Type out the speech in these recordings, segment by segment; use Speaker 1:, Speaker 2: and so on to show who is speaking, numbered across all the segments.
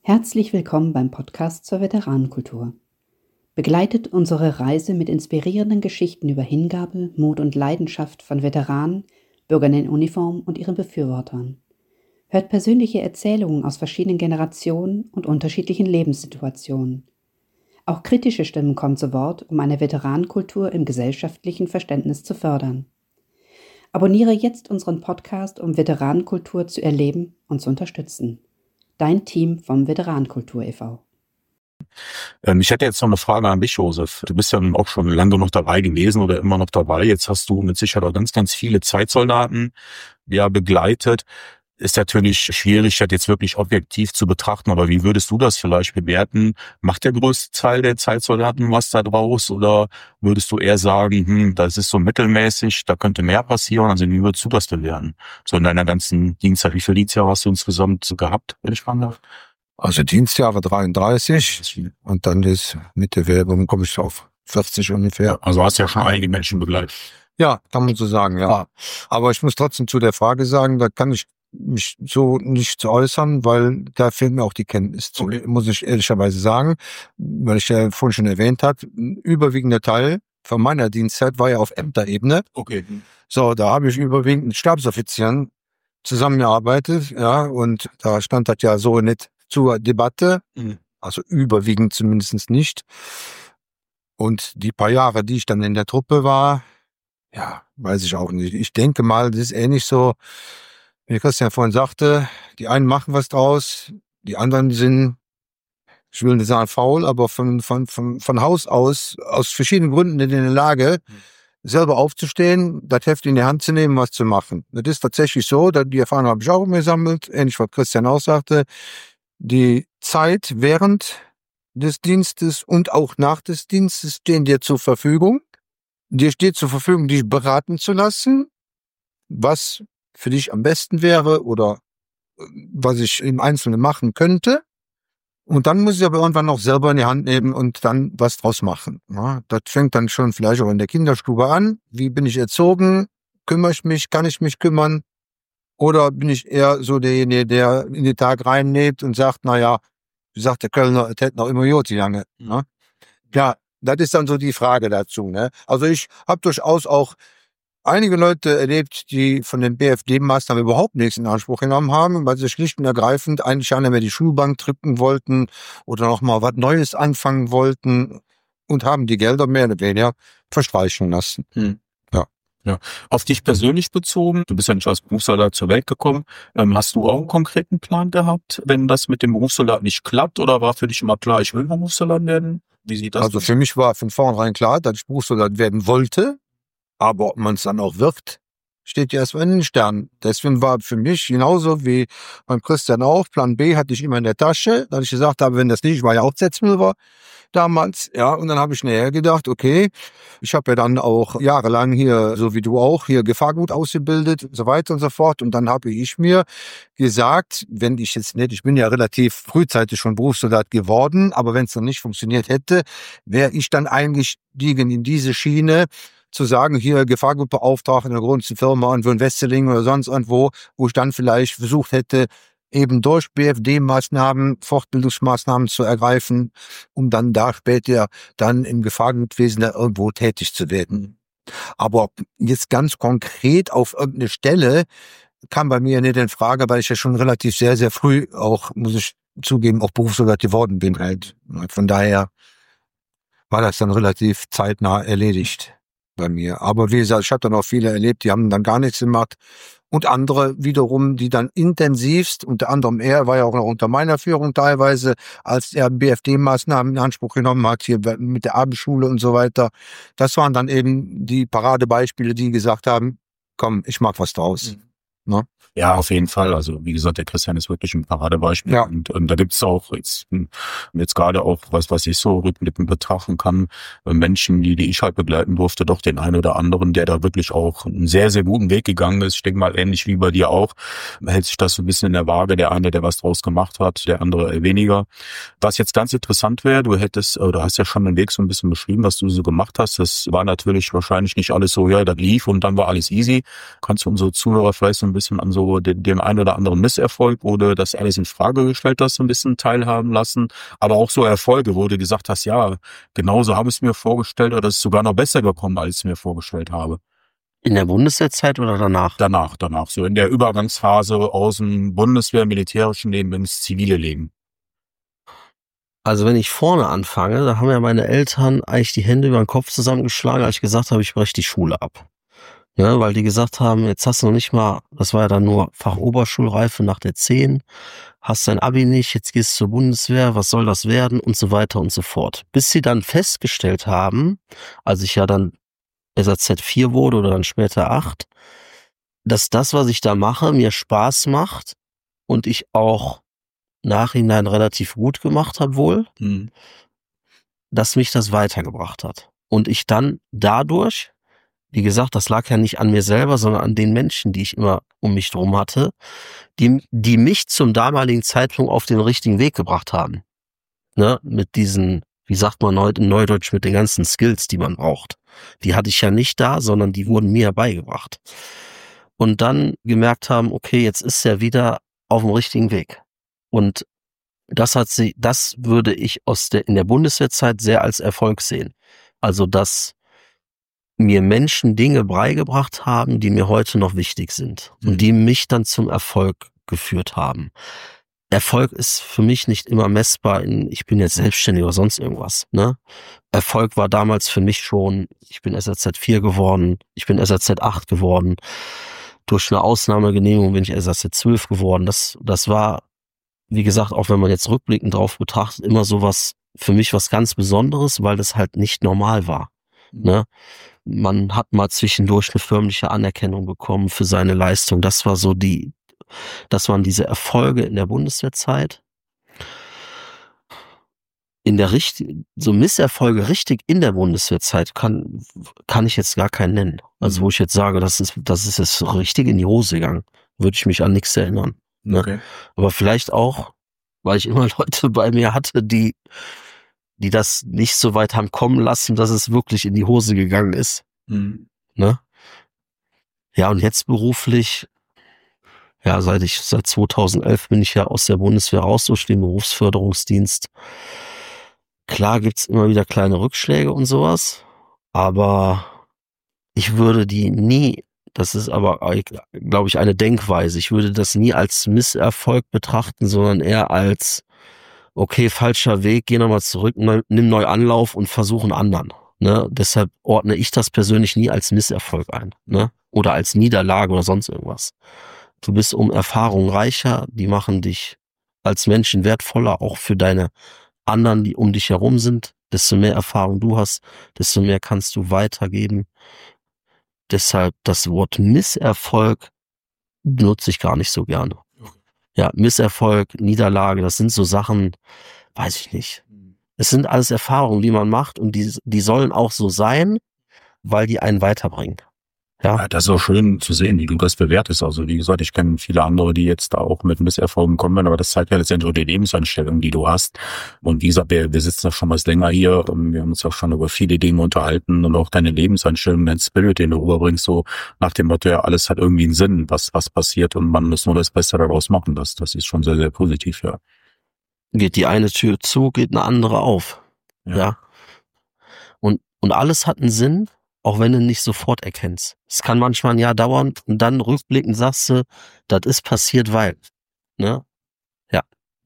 Speaker 1: Herzlich willkommen beim Podcast zur Veteranenkultur. Begleitet unsere Reise mit inspirierenden Geschichten über Hingabe, Mut und Leidenschaft von Veteranen, Bürgern in Uniform und ihren Befürwortern. Hört persönliche Erzählungen aus verschiedenen Generationen und unterschiedlichen Lebenssituationen. Auch kritische Stimmen kommen zu Wort, um eine Veteranenkultur im gesellschaftlichen Verständnis zu fördern. Abonniere jetzt unseren Podcast, um Veteranenkultur zu erleben und zu unterstützen. Dein Team vom Veteranenkultur e.V.
Speaker 2: Ich hätte jetzt noch eine Frage an dich, Josef. Du bist ja nun auch schon lange noch dabei gewesen oder immer noch dabei. Jetzt hast du mit Sicherheit auch ganz, ganz viele Zeitsoldaten begleitet. Ist natürlich schwierig, das jetzt wirklich objektiv zu betrachten, aber wie würdest du das vielleicht bewerten? Macht der größte Teil der Zeitsoldaten was da draus oder würdest du eher sagen, das ist so mittelmäßig, da könnte mehr passieren? Also wie würdest du das bewerten? So in deiner ganzen Dienstzeit, wie viele Dienstjahre hast du insgesamt gehabt, wenn ich fragen darf?
Speaker 3: Also Dienstjahre 33 und dann ist mit der Werbung komme ich auf 40 ungefähr.
Speaker 2: Also hast ja schon einige Menschen begleitet.
Speaker 3: Ja, kann man so sagen, ja. Aber ich muss trotzdem zu der Frage sagen, da kann ich mich so nicht äußern, weil da fehlt mir auch die Kenntnis zu, muss ich ehrlicherweise sagen, weil ich ja vorhin schon erwähnt habe, ein überwiegender Teil von meiner Dienstzeit war ja auf Ämterebene.
Speaker 2: Okay.
Speaker 3: So, da habe ich überwiegend mit Stabsoffizieren zusammengearbeitet, ja, und da stand das ja so nicht zur Debatte, also überwiegend zumindest nicht. Und die paar Jahre, die ich dann in der Truppe war, ja, weiß ich auch nicht. Ich denke mal, das ist ähnlich so, wie Christian vorhin sagte, die einen machen was draus, die anderen sind, ich will nicht sagen faul, aber von Haus aus verschiedenen Gründen in der Lage, selber aufzustehen, das Heft in die Hand zu nehmen, was zu machen. Das ist tatsächlich so, die Erfahrung habe ich auch gesammelt, ähnlich was Christian auch sagte, die Zeit während des Dienstes und auch nach des Dienstes stehen dir zur Verfügung. Dir steht zur Verfügung, dich beraten zu lassen, was für dich am besten wäre oder was ich im Einzelnen machen könnte. Und dann muss ich aber irgendwann noch selber in die Hand nehmen und dann was draus machen. Ja, das fängt dann schon vielleicht auch in der Kinderstube an. Wie bin ich erzogen? Kümmere ich mich? Kann ich mich kümmern? Oder bin ich eher so derjenige, der in den Tag reinnäht und sagt, naja, wie sagt der Kölner, es hätte noch immer Joti lange. Ne? Ja, das ist dann so die Frage dazu. Ne? Also ich habe durchaus auch einige Leute erlebt, die von den BFD-Maßnahmen überhaupt nichts in Anspruch genommen haben, weil sie schlicht und ergreifend eigentlich gar nicht mehr die Schulbank drücken wollten oder noch mal was Neues anfangen wollten und haben die Gelder mehr oder weniger verstreichen lassen.
Speaker 2: Ja. Auf dich persönlich bezogen, du bist ja nicht als Berufssoldat zur Welt gekommen, hast du auch einen konkreten Plan gehabt, wenn das mit dem Berufssoldat nicht klappt, oder war für dich immer klar, ich will Berufssoldat werden? Wie sieht das
Speaker 3: Also für mich war von vornherein klar, dass ich Berufssoldat werden wollte, aber ob man es dann auch wird, steht ja erstmal in den Sternen. Deswegen war für mich genauso wie beim Christian auch, Plan B hatte ich immer in der Tasche, dass ich gesagt habe, wenn das nicht, ich war ja auch Setzmüller damals, ja, und dann habe ich näher gedacht, okay, ich habe ja dann auch jahrelang hier, so wie du auch, hier Gefahrgut ausgebildet und so weiter und so fort, und dann habe ich mir gesagt, wenn ich jetzt nicht, ich bin ja relativ frühzeitig schon Berufssoldat geworden, aber wenn es noch nicht funktioniert hätte, wäre ich dann eingestiegen in diese Schiene, zu sagen, hier Gefahrgutbeauftragter in der großen Firma in Wesseling oder sonst irgendwo, wo ich dann vielleicht versucht hätte, eben durch BFD-Maßnahmen, Fortbildungsmaßnahmen zu ergreifen, um dann da später dann im Gefahrgutwesen da irgendwo tätig zu werden. Aber jetzt ganz konkret auf irgendeine Stelle kam bei mir nicht in Frage, weil ich ja schon relativ sehr, sehr früh auch, muss ich zugeben, auch Berufssoldat geworden bin halt. Von daher war das dann relativ zeitnah erledigt bei mir. Aber wie gesagt, ich habe dann auch viele erlebt, die haben dann gar nichts gemacht. Und andere wiederum, die dann intensivst, unter anderem er, war ja auch noch unter meiner Führung teilweise, als er BFD-Maßnahmen in Anspruch genommen hat, hier mit der Abendschule und so weiter. Das waren dann eben die Paradebeispiele, die gesagt haben, komm, ich mach was draus. Ne?
Speaker 2: Ja, auf jeden Fall. Also wie gesagt, der Christian ist wirklich ein Paradebeispiel.
Speaker 3: Ja.
Speaker 2: Und da gibt's auch jetzt gerade auch, was ich so rückblickend betrachten kann, Menschen, die ich halt begleiten durfte, doch den einen oder anderen, der da wirklich auch einen sehr, sehr guten Weg gegangen ist. Ich denke mal, ähnlich wie bei dir auch, hält sich das so ein bisschen in der Waage. Der eine, der was draus gemacht hat, der andere weniger. Was jetzt ganz interessant wäre, du hast ja schon den Weg so ein bisschen beschrieben, was du so gemacht hast. Das war natürlich wahrscheinlich nicht alles so, ja, das lief und dann war alles easy. Kannst du unsere Zuhörer vielleicht so ein bisschen an so so den einen oder anderen Misserfolg, wo du das alles in Frage gestellt hast, so ein bisschen teilhaben lassen, aber auch so Erfolge, wo du gesagt hast, ja, genauso habe ich es mir vorgestellt oder es ist sogar noch besser gekommen, als ich es mir vorgestellt habe.
Speaker 4: In der Bundeswehrzeit oder danach?
Speaker 2: Danach, so in der Übergangsphase aus dem Bundeswehr-militärischen Leben ins zivile Leben.
Speaker 4: Also wenn ich vorne anfange, da haben ja meine Eltern eigentlich die Hände über den Kopf zusammengeschlagen, als ich gesagt habe, ich breche die Schule ab. Ja, weil die gesagt haben, jetzt hast du noch nicht mal, das war ja dann nur Fachoberschulreife nach der 10, hast dein Abi nicht, jetzt gehst du zur Bundeswehr, was soll das werden und so weiter und so fort. Bis sie dann festgestellt haben, als ich ja dann SAZ 4 wurde oder dann später 8, dass das, was ich da mache, mir Spaß macht und ich auch nachhinein relativ gut gemacht habe wohl, dass mich das weitergebracht hat. Und ich dann dadurch, wie gesagt, das lag ja nicht an mir selber, sondern an den Menschen, die ich immer um mich drum hatte, die mich zum damaligen Zeitpunkt auf den richtigen Weg gebracht haben. Ne? Mit diesen, wie sagt man heute in Neudeutsch, mit den ganzen Skills, die man braucht. Die hatte ich ja nicht da, sondern die wurden mir beigebracht. Und dann gemerkt haben, okay, jetzt ist er wieder auf dem richtigen Weg. Und das würde ich in der Bundeswehrzeit sehr als Erfolg sehen. Also, dass mir Menschen Dinge beigebracht haben, die mir heute noch wichtig sind und die mich dann zum Erfolg geführt haben. Erfolg ist für mich nicht immer messbar ich bin jetzt selbstständig oder sonst irgendwas, ne? Erfolg war damals für mich schon, ich bin SAZ 4 geworden, ich bin SAZ 8 geworden, durch eine Ausnahmegenehmigung bin ich SAZ 12 geworden. Das war, wie gesagt, auch wenn man jetzt rückblickend drauf betrachtet, immer sowas, für mich was ganz Besonderes, weil das halt nicht normal war, ne? Man hat mal zwischendurch eine förmliche Anerkennung bekommen für seine Leistung. Das waren diese Erfolge in der Bundeswehrzeit. So Misserfolge richtig in der Bundeswehrzeit kann ich jetzt gar keinen nennen. Also wo ich jetzt sage, das ist jetzt richtig in die Hose gegangen, würde ich mich an nichts erinnern. Ne? Okay. Aber vielleicht auch, weil ich immer Leute bei mir hatte, die das nicht so weit haben kommen lassen, dass es wirklich in die Hose gegangen ist. Ne? Ja, und jetzt beruflich, ja, seit 2011 bin ich ja aus der Bundeswehr raus durch den Berufsförderungsdienst. Klar gibt's immer wieder kleine Rückschläge und sowas, aber ich würde die nie, das ist aber, glaube ich, eine Denkweise, ich würde das nie als Misserfolg betrachten, sondern eher als, okay, falscher Weg, geh nochmal zurück, nimm neu Anlauf und versuch einen anderen. Ne? Deshalb ordne ich das persönlich nie als Misserfolg ein, ne? Oder als Niederlage oder sonst irgendwas. Du bist um Erfahrung reicher, die machen dich als Menschen wertvoller, auch für deine anderen, die um dich herum sind. Desto mehr Erfahrung du hast, desto mehr kannst du weitergeben. Deshalb das Wort Misserfolg benutze ich gar nicht so gerne. Ja, Misserfolg, Niederlage, das sind so Sachen, weiß ich nicht. Es sind alles Erfahrungen, die man macht und die sollen auch so sein, weil die einen weiterbringen. Ja,
Speaker 2: das ist auch schön zu sehen, wie du das bewertest. Also wie gesagt, ich kenne viele andere, die jetzt da auch mit Misserfolgen kommen, aber das zeigt ja letztendlich auch die Lebenseinstellung, die du hast. Und wie gesagt, wir sitzen ja schon was länger hier und wir haben uns auch schon über viele Dinge unterhalten und auch deine Lebenseinstellung, dein Spirit, den du rüberbringst, so nach dem Motto, ja, alles hat irgendwie einen Sinn, was passiert und man muss nur das Beste daraus machen. Das ist schon sehr, sehr positiv, ja.
Speaker 4: Geht die eine Tür zu, geht eine andere auf. Ja. Und alles hat einen Sinn, auch wenn du nicht sofort erkennst. Es kann manchmal ein Jahr dauern und dann rückblickend sagst du, das ist passiert, weil. Ne? Ja.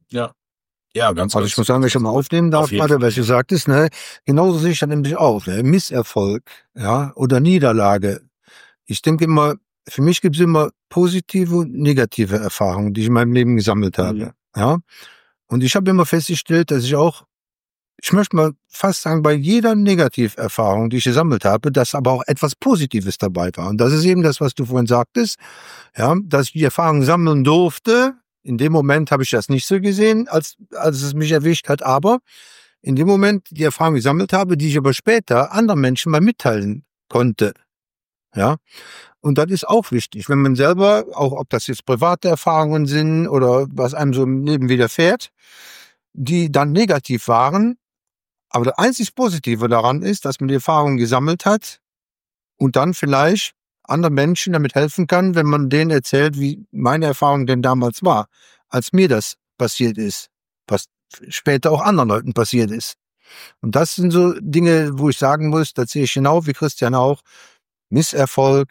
Speaker 2: Ja, ganz
Speaker 3: Also ich muss sagen, wenn ich mal aufnehmen darf, gerade was du sagtest, ne, genauso sehe ich dann nämlich auch, ne, Misserfolg, ja, oder Niederlage. Ich denke immer, für mich gibt es immer positive und negative Erfahrungen, die ich in meinem Leben gesammelt habe. Ja. Und ich habe immer festgestellt, dass ich möchte mal fast sagen, bei jeder Negativerfahrung, die ich gesammelt habe, dass aber auch etwas Positives dabei war. Und das ist eben das, was du vorhin sagtest, ja, dass ich die Erfahrung sammeln durfte. In dem Moment habe ich das nicht so gesehen, als es mich erwischt hat, aber in dem Moment die Erfahrung gesammelt habe, die ich aber später anderen Menschen mal mitteilen konnte. Ja. Und das ist auch wichtig, wenn man selber, auch ob das jetzt private Erfahrungen sind oder was einem so im Leben widerfährt, die dann negativ waren. Aber das einzig Positive daran ist, dass man die Erfahrung gesammelt hat und dann vielleicht anderen Menschen damit helfen kann, wenn man denen erzählt, wie meine Erfahrung denn damals war, als mir das passiert ist, was später auch anderen Leuten passiert ist. Und das sind so Dinge, wo ich sagen muss, da sehe ich genau wie Christian auch, Misserfolg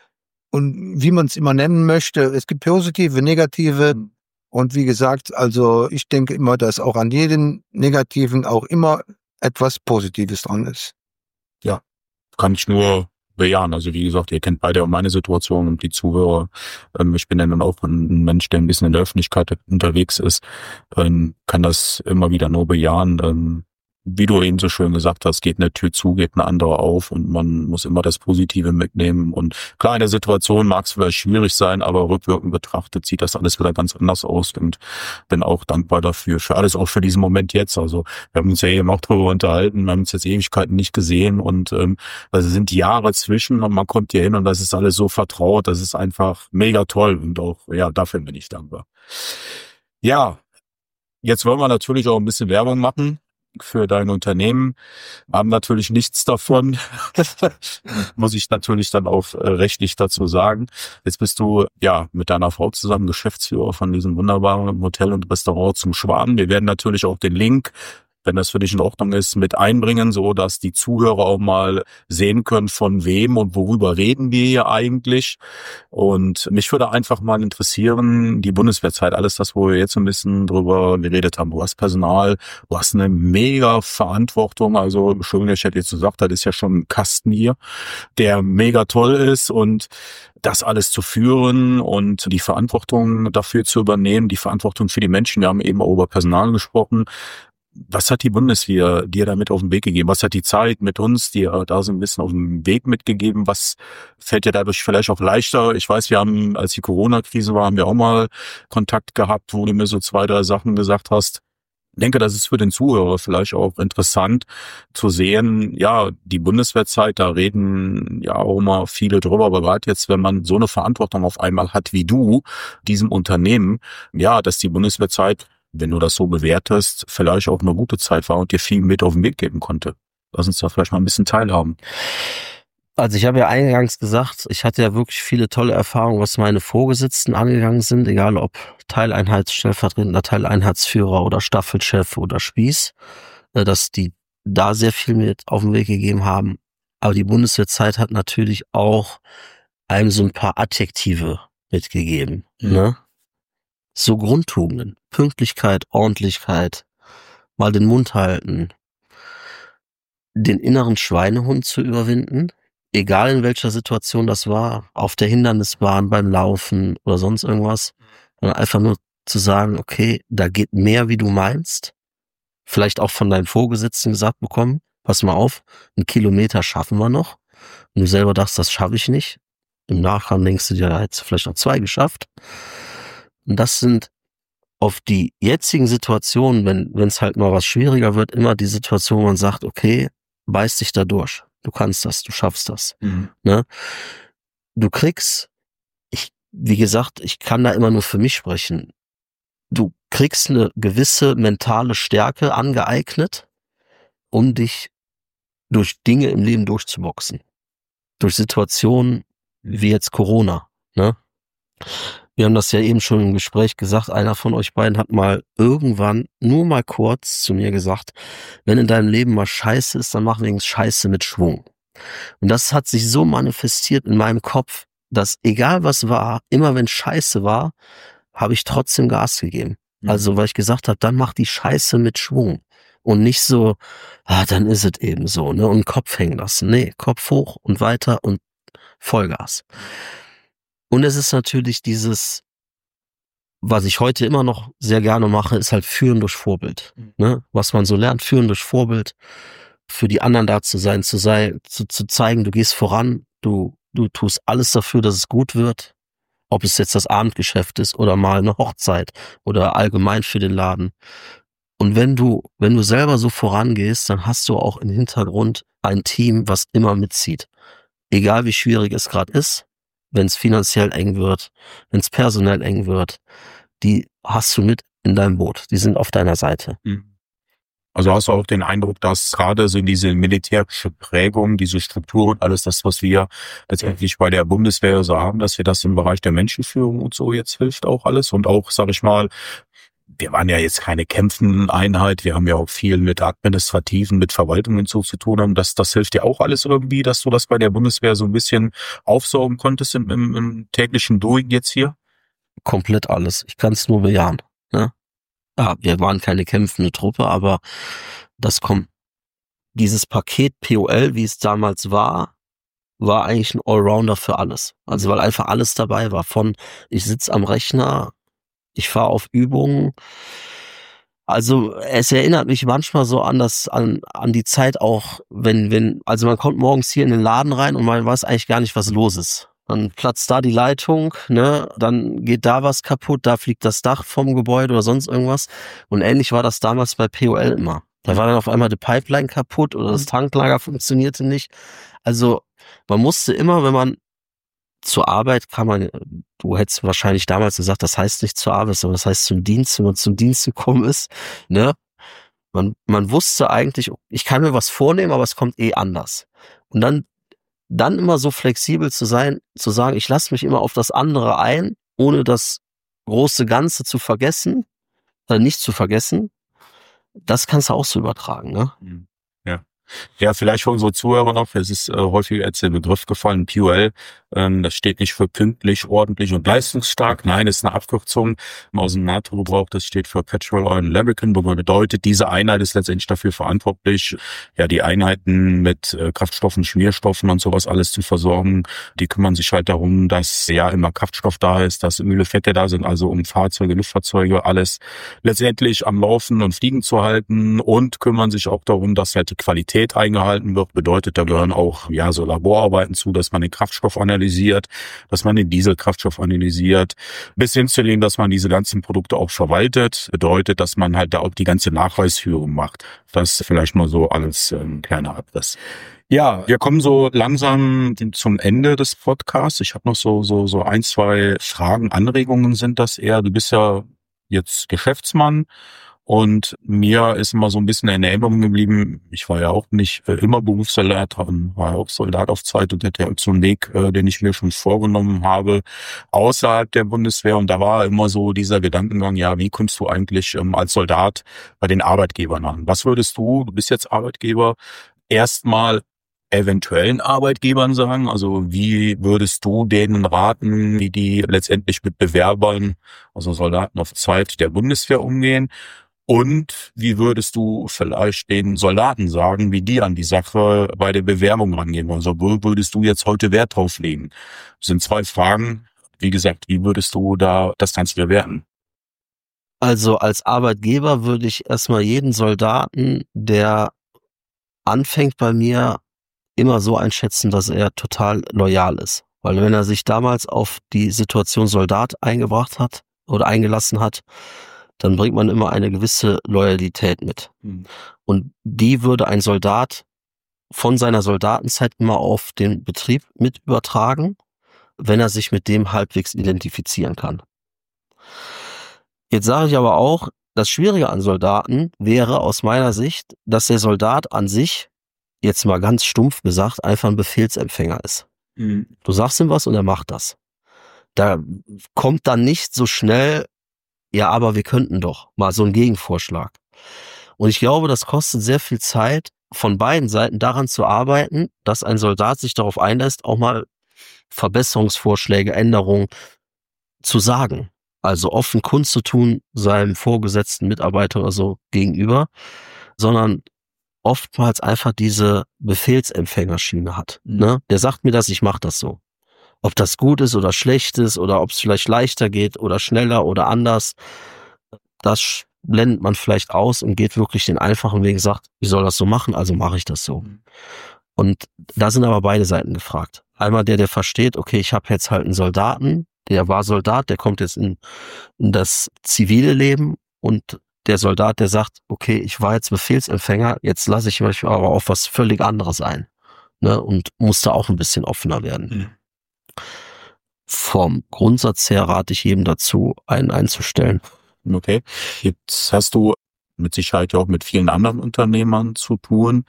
Speaker 3: und wie man es immer nennen möchte. Es gibt positive, negative. Und wie gesagt, also ich denke immer, dass auch an jedem Negativen auch immer etwas Positives dran ist.
Speaker 2: Ja, kann ich nur bejahen. Also wie gesagt, ihr kennt beide auch meine Situation und die Zuhörer. Ich bin ja dann auch ein Mensch, der ein bisschen in der Öffentlichkeit unterwegs ist, kann das immer wieder nur bejahen. Wie du eben so schön gesagt hast, geht eine Tür zu, geht eine andere auf und man muss immer das Positive mitnehmen. Und klar, in der Situation mag es vielleicht schwierig sein, aber rückwirkend betrachtet sieht das alles wieder ganz anders aus und bin auch dankbar dafür, für alles, auch für diesen Moment jetzt. Also wir haben uns ja eben auch darüber unterhalten, wir haben uns jetzt Ewigkeiten nicht gesehen und also sind Jahre zwischen und man kommt hier hin und das ist alles so vertraut, das ist einfach mega toll und auch, ja, dafür bin ich dankbar. Ja, jetzt wollen wir natürlich auch ein bisschen Werbung machen für dein Unternehmen, haben natürlich nichts davon, muss ich natürlich dann auch rechtlich dazu sagen. Jetzt bist du ja mit deiner Frau zusammen Geschäftsführer von diesem wunderbaren Hotel und Restaurant zum Schwan. Wir werden natürlich auch den Link, wenn das für dich in Ordnung ist, mit einbringen, so dass die Zuhörer auch mal sehen können, von wem und worüber reden wir hier eigentlich. Und mich würde einfach mal interessieren, die Bundeswehrzeit, alles das, wo wir jetzt ein bisschen drüber geredet haben. Du hast Personal, du hast eine mega Verantwortung. Also, Entschuldigung, ich hätte jetzt gesagt, das ist ja schon ein Kasten hier, der mega toll ist und das alles zu führen und die Verantwortung dafür zu übernehmen, die Verantwortung für die Menschen. Wir haben eben auch über Personal gesprochen. Was hat die Bundeswehr dir da mit auf den Weg gegeben? Was hat die Zeit mit uns dir da so ein bisschen auf den Weg mitgegeben? Was fällt dir dadurch vielleicht auch leichter? Ich weiß, wir haben, als die Corona-Krise war, haben wir auch mal Kontakt gehabt, wo du mir so 2, 3 Sachen gesagt hast. Ich denke, das ist für den Zuhörer vielleicht auch interessant zu sehen, ja, die Bundeswehrzeit, da reden ja auch immer viele drüber, aber gerade jetzt, wenn man so eine Verantwortung auf einmal hat wie du, diesem Unternehmen, ja, dass die Bundeswehrzeit, wenn du das so bewertest, vielleicht auch eine gute Zeit war und dir viel mit auf den Weg geben konnte. Lass uns da vielleicht mal ein bisschen teilhaben.
Speaker 4: Also ich habe ja eingangs gesagt, ich hatte ja wirklich viele tolle Erfahrungen, was meine Vorgesetzten angegangen sind, egal ob Teileinheitsstellvertretender, Teileinheitsführer oder Staffelchef oder Spieß, dass die da sehr viel mit auf den Weg gegeben haben. Aber die Bundeswehrzeit hat natürlich auch einem so ein paar Adjektive mitgegeben, ne? So Grundtugenden, Pünktlichkeit, Ordentlichkeit, mal den Mund halten, den inneren Schweinehund zu überwinden, egal in welcher Situation das war, auf der Hindernisbahn, beim Laufen oder sonst irgendwas, sondern einfach nur zu sagen, okay, da geht mehr, wie du meinst, vielleicht auch von deinen Vorgesetzten gesagt bekommen, pass mal auf, 1 Kilometer schaffen wir noch, und du selber dachtest, das schaffe ich nicht, im Nachhinein denkst du dir, da hättest du vielleicht noch 2 geschafft. Und das sind auf die jetzigen Situationen, wenn es halt mal was schwieriger wird, immer die Situation, wo man sagt, okay, beiß dich da durch. Du kannst das, du schaffst das. Ne? Du kriegst, wie gesagt, ich kann da immer nur für mich sprechen. Du kriegst eine gewisse mentale Stärke angeeignet, um dich durch Dinge im Leben durchzuboxen. Durch Situationen wie jetzt Corona, ne? Wir haben das ja eben schon im Gespräch gesagt, einer von euch beiden hat mal irgendwann nur mal kurz zu mir gesagt, wenn in deinem Leben mal Scheiße ist, dann mach wenigstens Scheiße mit Schwung. Und das hat sich so manifestiert in meinem Kopf, dass egal was war, immer wenn Scheiße war, habe ich trotzdem Gas gegeben. Also weil ich gesagt habe, dann mach die Scheiße mit Schwung. Und nicht so, dann ist es eben so, ne? Und Kopf hängen lassen. Nee, Kopf hoch und weiter und Vollgas. Und es ist natürlich dieses, was ich heute immer noch sehr gerne mache, ist halt führen durch Vorbild. Ne? Was man so lernt, führen durch Vorbild, für die anderen da zu sein, zu zeigen, du gehst voran, du tust alles dafür, dass es gut wird. Ob es jetzt das Abendgeschäft ist oder mal eine Hochzeit oder allgemein für den Laden. Und wenn du selber so vorangehst, dann hast du auch im Hintergrund ein Team, was immer mitzieht. Egal wie schwierig es gerade ist, wenn es finanziell eng wird, wenn es personell eng wird, die hast du mit in deinem Boot. Die sind auf deiner Seite.
Speaker 2: Also hast du auch den Eindruck, dass gerade so diese militärische Prägung, diese Struktur und alles das, was wir letztendlich bei der Bundeswehr so haben, dass wir das im Bereich der Menschenführung und so jetzt hilft auch alles und auch, sage ich mal, wir waren ja jetzt keine kämpfende Einheit, wir haben ja auch viel mit Administrativen, mit Verwaltungen so zu tun haben, das hilft dir auch alles irgendwie, dass du das bei der Bundeswehr so ein bisschen aufsaugen konntest im täglichen Doing jetzt hier?
Speaker 4: Komplett alles. Ich kann es nur bejahen. Ne? Ja, wir waren keine kämpfende Truppe, aber dieses Paket POL, wie es damals war eigentlich ein Allrounder für alles. Also weil einfach alles dabei war. Von ich sitze am Rechner, ich fahre auf Übungen. Also es erinnert mich manchmal so an die Zeit auch, also man kommt morgens hier in den Laden rein und man weiß eigentlich gar nicht, was los ist. Dann platzt da die Leitung, ne, dann geht da was kaputt, da fliegt das Dach vom Gebäude oder sonst irgendwas. Und ähnlich war das damals bei POL immer. Da war dann auf einmal die Pipeline kaputt oder das Tanklager funktionierte nicht. Also man musste immer, wenn man zur Arbeit du hättest wahrscheinlich damals gesagt, das heißt nicht zur Arbeit, sondern das heißt zum Dienst, wenn man zum Dienst gekommen ist, ne? Man wusste eigentlich, ich kann mir was vornehmen, aber es kommt anders. Und dann immer so flexibel zu sein, zu sagen, ich lasse mich immer auf das andere ein, ohne das große Ganze zu vergessen, nicht zu vergessen, das kannst du auch so übertragen, ne?
Speaker 2: Ja. Ja, vielleicht für unsere Zuhörer noch, es ist häufiger als der Begriff gefallen, POL, das steht nicht für pünktlich, ordentlich und leistungsstark, nein, ist eine Abkürzung aus dem NATO-Gebrauch, das steht für Petrol Oil and Lubricant, bedeutet, diese Einheit ist letztendlich dafür verantwortlich, ja, die Einheiten mit Kraftstoffen, Schmierstoffen und sowas alles zu versorgen, die kümmern sich halt darum, dass ja immer Kraftstoff da ist, dass Öle, Fette da sind, also um Fahrzeuge, Luftfahrzeuge, alles letztendlich am Laufen und Fliegen zu halten und kümmern sich auch darum, dass halt die Qualität eingehalten wird, bedeutet, da gehören auch ja so Laborarbeiten zu, dass man den Kraftstoff analysiert, dass man den Dieselkraftstoff analysiert, bis hin zu dem, dass man diese ganzen Produkte auch verwaltet, bedeutet, dass man halt da auch die ganze Nachweisführung macht. Das vielleicht mal so als kleiner Abriss. Ja, wir kommen so langsam zum Ende des Podcasts. Ich habe noch so ein, zwei Fragen, Anregungen sind das eher. Du bist ja jetzt Geschäftsmann. Und mir ist immer so ein bisschen in Erinnerung geblieben, ich war ja auch nicht immer Berufssoldat, war ja auch Soldat auf Zeit und hatte so einen Weg, den ich mir schon vorgenommen habe, außerhalb der Bundeswehr. Und da war immer so dieser Gedankengang, ja, wie kommst du eigentlich als Soldat bei den Arbeitgebern an? Was würdest du bist jetzt Arbeitgeber, erstmal eventuellen Arbeitgebern sagen? Also wie würdest du denen raten, wie die letztendlich mit Bewerbern, also Soldaten auf Zeit der Bundeswehr umgehen? Und wie würdest du vielleicht den Soldaten sagen, wie die an die Sache bei der Bewerbung rangehen? Also wo würdest du jetzt heute Wert drauf legen? Das sind zwei Fragen. Wie gesagt, wie würdest du da das Ganze bewerten?
Speaker 4: Also als Arbeitgeber würde ich erstmal jeden Soldaten, der anfängt bei mir, immer so einschätzen, dass er total loyal ist. Weil wenn er sich damals auf die Situation Soldat eingebracht hat oder eingelassen hat, dann bringt man immer eine gewisse Loyalität mit. Und die würde ein Soldat von seiner Soldatenzeit immer auf den Betrieb mit übertragen, wenn er sich mit dem halbwegs identifizieren kann. Jetzt sage ich aber auch, das Schwierige an Soldaten wäre aus meiner Sicht, dass der Soldat an sich, jetzt mal ganz stumpf gesagt, einfach ein Befehlsempfänger ist. Du sagst ihm was und er macht das. Da kommt dann nicht so schnell, ja, aber wir könnten doch mal so einen Gegenvorschlag. Und ich glaube, das kostet sehr viel Zeit, von beiden Seiten daran zu arbeiten, dass ein Soldat sich darauf einlässt, auch mal Verbesserungsvorschläge, Änderungen zu sagen. Also offen kundzutun seinem vorgesetzten Mitarbeiter oder so gegenüber, sondern oftmals einfach diese Befehlsempfängerschiene hat. Ne? Der sagt mir das, ich mache das so. Ob das gut ist oder schlecht ist oder ob es vielleicht leichter geht oder schneller oder anders, das blendet man vielleicht aus und geht wirklich den einfachen Weg, sagt, ich soll das so machen, also mache ich das so. Und da sind aber beide Seiten gefragt. Einmal der versteht, okay, ich habe jetzt halt einen Soldaten, der war Soldat, der kommt jetzt in das zivile Leben, und der Soldat, der sagt, okay, ich war jetzt Befehlsempfänger, jetzt lasse ich mich aber auf was völlig anderes ein. Ne, und musste auch ein bisschen offener werden. Vom Grundsatz her rate ich jedem dazu, einen einzustellen.
Speaker 2: Okay, jetzt hast du mit Sicherheit ja auch mit vielen anderen Unternehmern zu tun.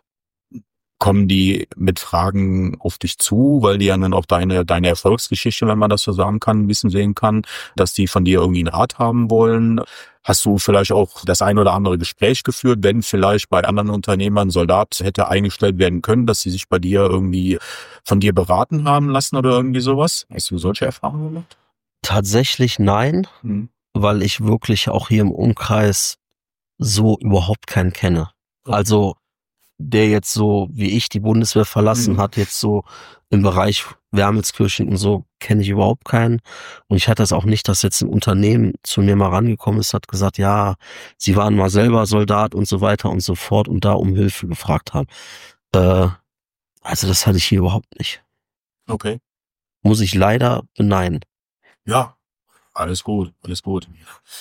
Speaker 2: Kommen die mit Fragen auf dich zu, weil die ja dann auch deine Erfolgsgeschichte, wenn man das so sagen kann, ein bisschen sehen kann, dass die von dir irgendwie einen Rat haben wollen? Hast du vielleicht auch das ein oder andere Gespräch geführt, wenn vielleicht bei anderen Unternehmern ein Soldat hätte eingestellt werden können, dass sie sich bei dir irgendwie von dir beraten haben lassen oder irgendwie sowas? Hast du solche Erfahrungen gemacht?
Speaker 4: Tatsächlich nein, weil ich wirklich auch hier im Umkreis so überhaupt keinen kenne. Also der jetzt so wie ich die Bundeswehr verlassen hat, jetzt so im Bereich Wermelskirchen und so, kenne ich überhaupt keinen. Und ich hatte das auch nicht, dass jetzt ein Unternehmen zu mir mal rangekommen ist, hat gesagt, ja, sie waren mal selber Soldat und so weiter und so fort und da um Hilfe gefragt haben. Also das hatte ich hier überhaupt nicht.
Speaker 2: Okay.
Speaker 4: Muss ich leider beneiden.
Speaker 2: Ja, alles gut, alles gut.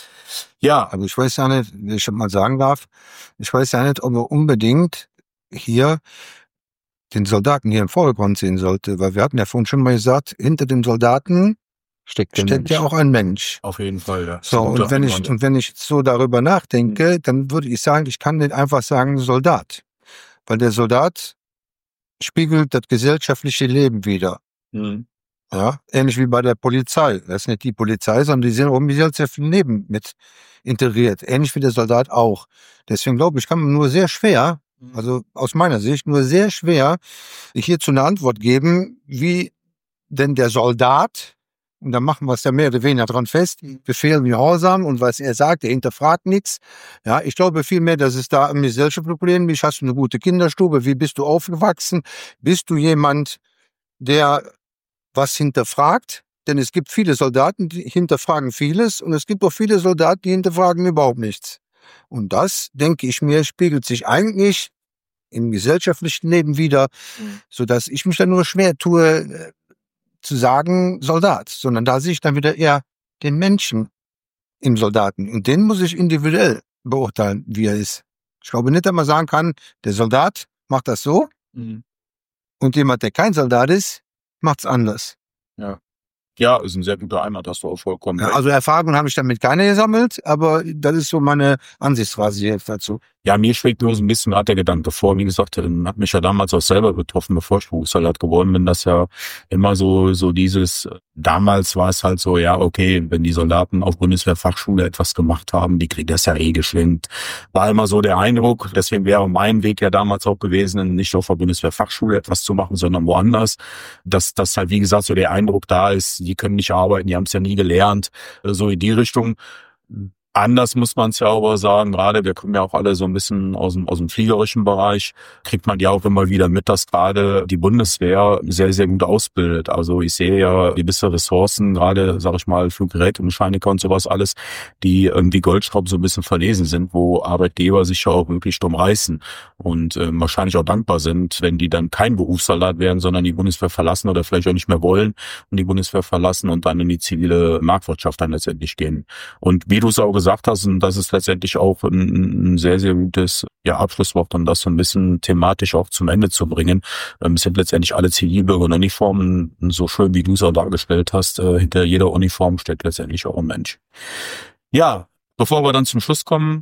Speaker 2: Ja,
Speaker 3: Also ich weiß ja nicht, wenn ich mal sagen darf, ich weiß ja nicht, ob er unbedingt hier den Soldaten hier im Vordergrund sehen sollte, weil wir hatten ja vorhin schon mal gesagt, hinter dem Soldaten steckt ja auch ein Mensch.
Speaker 2: auf jeden Fall, ja.
Speaker 3: So, und wenn ich jetzt so darüber nachdenke, dann würde ich sagen, ich kann nicht einfach sagen Soldat, weil der Soldat spiegelt das gesellschaftliche Leben wider. Ja, ähnlich wie bei der Polizei. Das ist nicht die Polizei, sondern die sind auch im gesellschaftlichen Leben mit integriert. Ähnlich wie der Soldat auch. Deswegen glaube ich, kann man nur sehr schwer, also aus meiner Sicht, nur sehr schwer hierzu eine Antwort geben, wie denn der Soldat, und da machen wir es ja mehr oder weniger dran fest, Befehl und Gehorsam und was er sagt, er hinterfragt nichts. Ja, ich glaube vielmehr, dass es da ein gesellschaftliches Problem ist. Hast du eine gute Kinderstube? Wie bist du aufgewachsen? Bist du jemand, der was hinterfragt? Denn es gibt viele Soldaten, die hinterfragen vieles und es gibt auch viele Soldaten, die hinterfragen überhaupt nichts. Und das, denke ich mir, spiegelt sich eigentlich im gesellschaftlichen Leben wider, sodass ich mich dann nur schwer tue, zu sagen Soldat, sondern da sehe ich dann wieder eher den Menschen im Soldaten. Und den muss ich individuell beurteilen, wie er ist. Ich glaube nicht, dass man sagen kann, der Soldat macht das so und jemand, der kein Soldat ist, macht's anders.
Speaker 2: Ja. Ja, ist ein sehr guter Einwand, hast du auch vollkommen recht.
Speaker 3: Also Erfahrungen habe ich damit keine gesammelt, aber das ist so meine Ansichtsweise jetzt dazu.
Speaker 2: Ja, mir schlägt nur so ein bisschen gerade der Gedanke vor. Wie gesagt, hat mich ja damals auch selber betroffen, bevor ich Berufssoldat geworden bin, dass ja immer so dieses, damals war es halt so, ja, okay, wenn die Soldaten auf Bundeswehrfachschule etwas gemacht haben, die kriegen das ja eh geschenkt. War immer so der Eindruck, deswegen wäre mein Weg ja damals auch gewesen, nicht auf der Bundeswehrfachschule etwas zu machen, sondern woanders. Dass halt, wie gesagt, so der Eindruck da ist, die können nicht arbeiten, die haben es ja nie gelernt, so in die Richtung. Anders muss man es ja aber sagen, gerade wir kommen ja auch alle so ein bisschen aus dem fliegerischen Bereich, kriegt man ja auch immer wieder mit, dass gerade die Bundeswehr sehr, sehr gut ausbildet. Also ich sehe ja gewisse Ressourcen, gerade, sag ich mal, Fluggerätemechaniker und sowas alles, die irgendwie Goldstaub so ein bisschen verlesen sind, wo Arbeitgeber sich ja auch wirklich dumm reißen und wahrscheinlich auch dankbar sind, wenn die dann kein Berufssoldat werden, sondern die Bundeswehr verlassen oder vielleicht auch nicht mehr wollen und die Bundeswehr verlassen und dann in die zivile Marktwirtschaft dann letztendlich gehen. Und wie du es auch gesagt hast, und das ist letztendlich auch ein sehr, sehr gutes Abschlusswort, um das so ein bisschen thematisch auch zum Ende zu bringen. Es sind letztendlich alle Zivilbürger in Uniformen, so schön wie du es auch dargestellt hast. Hinter jeder Uniform steht letztendlich auch ein Mensch. Ja, bevor wir dann zum Schluss kommen,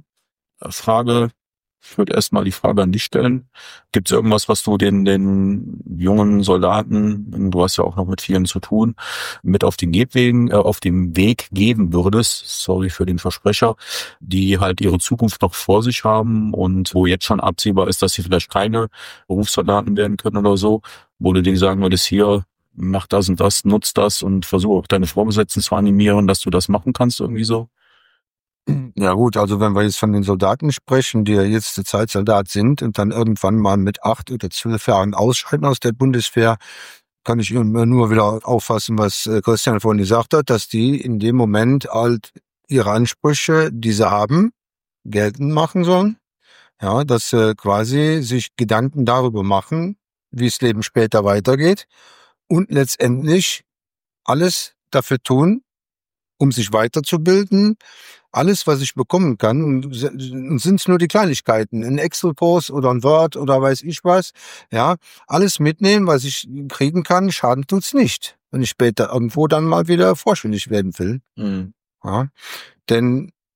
Speaker 2: ich würde erstmal die Frage an dich stellen. Gibt es irgendwas, was du den jungen Soldaten, du hast ja auch noch mit vielen zu tun, mit auf den Weg geben würdest, sorry für den Versprecher, die halt ihre Zukunft noch vor sich haben und wo jetzt schon absehbar ist, dass sie vielleicht keine Berufssoldaten werden können oder so, wo du denen sagen würdest, hier, mach das und das, nutz das und versuch auch deine Vorgesetzten zu animieren, dass du das machen kannst irgendwie so?
Speaker 3: Ja gut, also wenn wir jetzt von den Soldaten sprechen, die ja jetzt zur Zeit Soldat sind und dann irgendwann mal mit 8 oder 12 Jahren ausscheiden aus der Bundeswehr, kann ich nur wieder auffassen, was Christian vorhin gesagt hat, dass die in dem Moment halt ihre Ansprüche, die sie haben, geltend machen sollen. Ja, dass sie quasi sich Gedanken darüber machen, wie das Leben später weitergeht und letztendlich alles dafür tun, um sich weiterzubilden. Alles, was ich bekommen kann, und sind es nur die Kleinigkeiten, ein Excel-Post oder ein Word oder weiß ich was, ja, alles mitnehmen, was ich kriegen kann, Schaden tut's nicht, wenn ich später irgendwo dann mal wieder vorstellig werden will. Ja, denn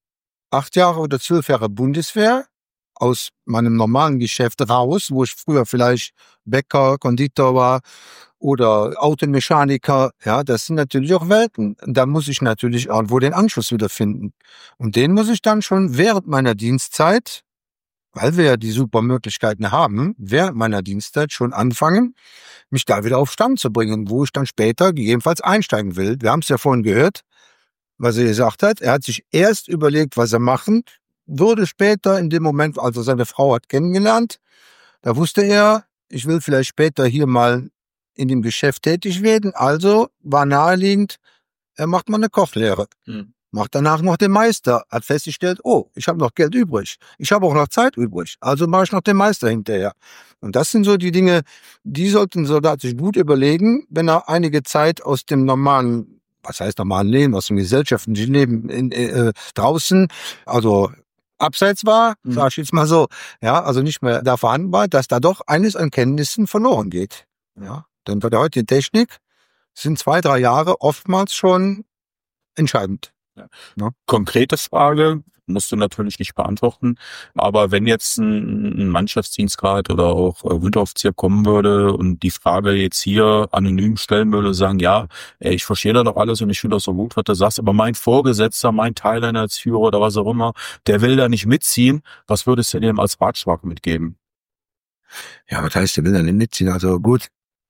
Speaker 3: 8 Jahre oder 12 Jahre Bundeswehr aus meinem normalen Geschäft raus, wo ich früher vielleicht Bäcker, Konditor war oder Automechaniker. Ja, das sind natürlich auch Welten. Da muss ich natürlich irgendwo den Anschluss wiederfinden. Und den muss ich dann schon während meiner Dienstzeit, weil wir ja die super Möglichkeiten haben, während meiner Dienstzeit schon anfangen, mich da wieder auf Stand zu bringen, wo ich dann später gegebenenfalls einsteigen will. Wir haben es ja vorhin gehört, was er gesagt hat. Er hat sich erst überlegt, was er machen würde später, in dem Moment, als er seine Frau hat kennengelernt. Da wusste er, ich will vielleicht später hier mal in dem Geschäft tätig werden. Also war naheliegend, er macht mal eine Kochlehre. Macht danach noch den Meister, hat festgestellt, oh, ich habe noch Geld übrig. Ich habe auch noch Zeit übrig. Also mache ich noch den Meister hinterher. Und das sind so die Dinge, die sollten ein Soldat sich gut überlegen, wenn er einige Zeit aus dem normalen, was heißt normalen Leben, aus dem gesellschaftlichen Leben draußen, also abseits war, sag ich jetzt mal so, ja, also nicht mehr da vorhanden war, dass da doch eines an Kenntnissen verloren geht. Ja, denn bei der heutigen Technik sind 2, 3 Jahre oftmals schon entscheidend.
Speaker 2: Ja. Konkrete Frage, musst du natürlich nicht beantworten, aber wenn jetzt ein Mannschaftsdienstgrad oder auch Unteroffizier kommen würde und die Frage jetzt hier anonym stellen würde, sagen, ja, ich verstehe da doch alles und ich finde das so gut, was du sagst, aber mein Vorgesetzter, mein Teileinheitsführer oder was auch immer, der will da nicht mitziehen, was würdest du dem als Ratschlag mitgeben?
Speaker 3: Ja, was heißt, der will da nicht mitziehen? Also gut,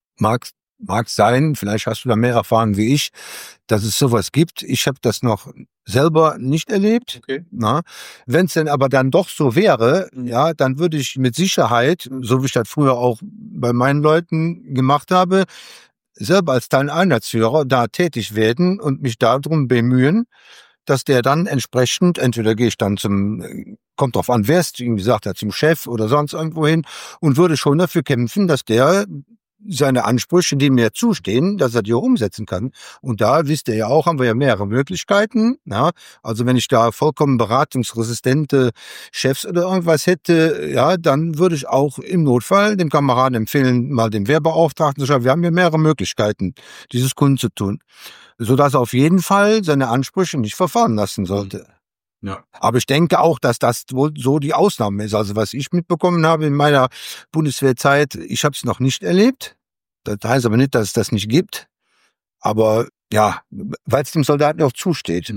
Speaker 3: mag sein, vielleicht hast du da mehr Erfahrung wie ich, dass es sowas gibt. Ich habe das noch selber nicht erlebt.
Speaker 2: Okay.
Speaker 3: Wenn es denn aber dann doch so wäre, ja, dann würde ich mit Sicherheit, so wie ich das früher auch bei meinen Leuten gemacht habe, selber als Teileinheitsführer da tätig werden und mich darum bemühen, dass der dann entsprechend, entweder gehe ich dann kommt drauf an, wer es ihm gesagt hat, zum Chef oder sonst irgendwo hin und würde schon dafür kämpfen, dass der seine Ansprüche, die mir zustehen, dass er die auch umsetzen kann. Und da, wisst ihr ja auch, haben wir ja mehrere Möglichkeiten. Ja, also wenn ich da vollkommen beratungsresistente Chefs oder irgendwas hätte, ja, dann würde ich auch im Notfall dem Kameraden empfehlen, mal dem Wehrbeauftragten zu schreiben, wir haben hier mehrere Möglichkeiten, dieses kundzutun. Sodass er auf jeden Fall seine Ansprüche nicht verfahren lassen sollte. Ja. Aber ich denke auch, dass das wohl so die Ausnahme ist. Also was ich mitbekommen habe in meiner Bundeswehrzeit, ich habe es noch nicht erlebt. Das heißt aber nicht, dass es das nicht gibt. Aber ja, weil es dem Soldaten auch zusteht.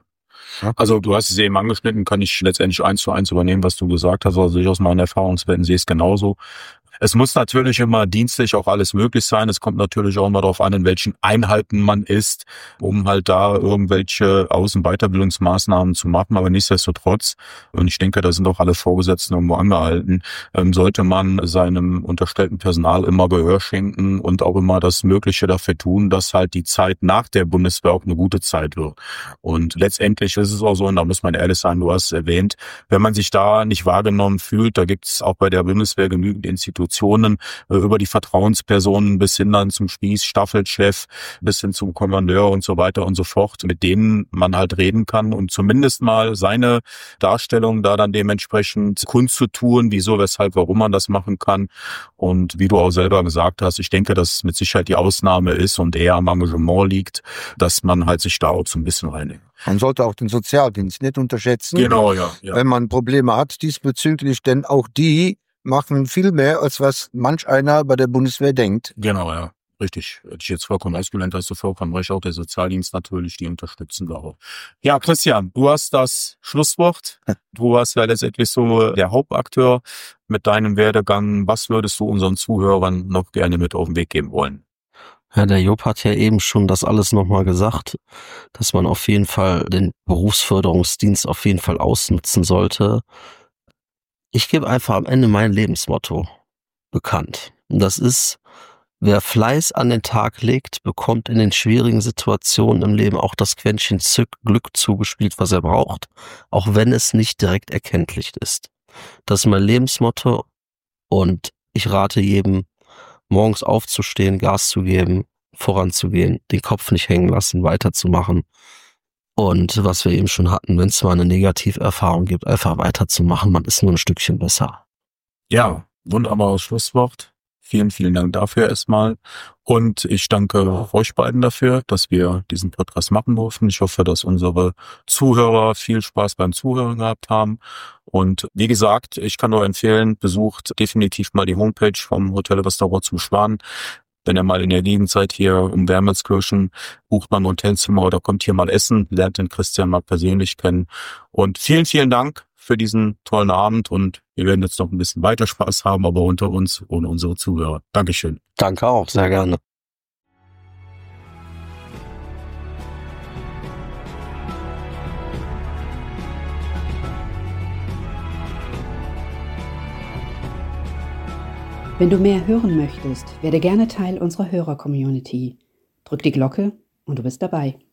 Speaker 2: Ja. Also du hast es eben angeschnitten, kann ich letztendlich 1:1 übernehmen, was du gesagt hast. Also ich aus meinen Erfahrungswerten sehe es genauso. Es muss natürlich immer dienstlich auch alles möglich sein. Es kommt natürlich auch immer darauf an, in welchen Einheiten man ist, um halt da irgendwelche Aus- und Weiterbildungsmaßnahmen zu machen. Aber nichtsdestotrotz, und ich denke, da sind auch alle Vorgesetzten irgendwo angehalten, sollte man seinem unterstellten Personal immer Gehör schenken und auch immer das Mögliche dafür tun, dass halt die Zeit nach der Bundeswehr auch eine gute Zeit wird. Und letztendlich ist es auch so, und da muss man ehrlich sein, du hast es erwähnt, wenn man sich da nicht wahrgenommen fühlt, da gibt es auch bei der Bundeswehr genügend Institutionen, über die Vertrauenspersonen bis hin dann zum Spieß, Staffelchef, bis hin zum Kommandeur und so weiter und so fort, mit denen man halt reden kann und zumindest mal seine Darstellung da dann dementsprechend kundzutun, wieso, weshalb, warum man das machen kann. Und wie du auch selber gesagt hast, ich denke, dass es mit Sicherheit die Ausnahme ist und eher am Engagement liegt, dass man halt sich da auch so ein bisschen reinigt.
Speaker 3: Man sollte auch den Sozialdienst nicht unterschätzen.
Speaker 2: Genau, ja.
Speaker 3: Wenn man Probleme hat diesbezüglich, denn auch die machen viel mehr, als was manch einer bei der Bundeswehr denkt.
Speaker 2: Genau, ja. Richtig. Hätte ich jetzt vollkommen ausgelernt, hast du vollkommen recht. Auch der Sozialdienst natürlich, die unterstützen da auch. Ja, Christian, du hast das Schlusswort. Du warst ja letztendlich so der Hauptakteur mit deinem Werdegang. Was würdest du unseren Zuhörern noch gerne mit auf den Weg geben wollen?
Speaker 4: Ja, der Job hat ja eben schon das alles nochmal gesagt, dass man auf jeden Fall den Berufsförderungsdienst auf jeden Fall ausnutzen sollte. Ich gebe einfach am Ende mein Lebensmotto bekannt. Und das ist, wer Fleiß an den Tag legt, bekommt in den schwierigen Situationen im Leben auch das Quäntchen Glück zugespielt, was er braucht, auch wenn es nicht direkt erkenntlich ist. Das ist mein Lebensmotto und ich rate jedem, morgens aufzustehen, Gas zu geben, voranzugehen, den Kopf nicht hängen lassen, weiterzumachen. Und was wir eben schon hatten, wenn es mal eine Negativerfahrung gibt, einfach weiterzumachen, man ist nur ein Stückchen besser.
Speaker 2: Ja, wunderbares Schlusswort. Vielen, vielen Dank dafür erstmal. Und ich danke euch beiden dafür, dass wir diesen Podcast machen durften. Ich hoffe, dass unsere Zuhörer viel Spaß beim Zuhören gehabt haben. Und wie gesagt, ich kann nur empfehlen, besucht definitiv mal die Homepage vom Hotel Restaurant zum Schwan. Wenn ihr mal in der Gegend seid, hier um Wermelskirchen, bucht mal ein Hotelzimmer oder kommt hier mal essen, lernt den Christian mal persönlich kennen. Und vielen, vielen Dank für diesen tollen Abend, und wir werden jetzt noch ein bisschen weiter Spaß haben, aber unter uns, ohne unsere Zuhörer. Dankeschön.
Speaker 4: Danke auch, sehr gerne.
Speaker 1: Wenn du mehr hören möchtest, werde gerne Teil unserer Hörer-Community. Drück die Glocke und du bist dabei.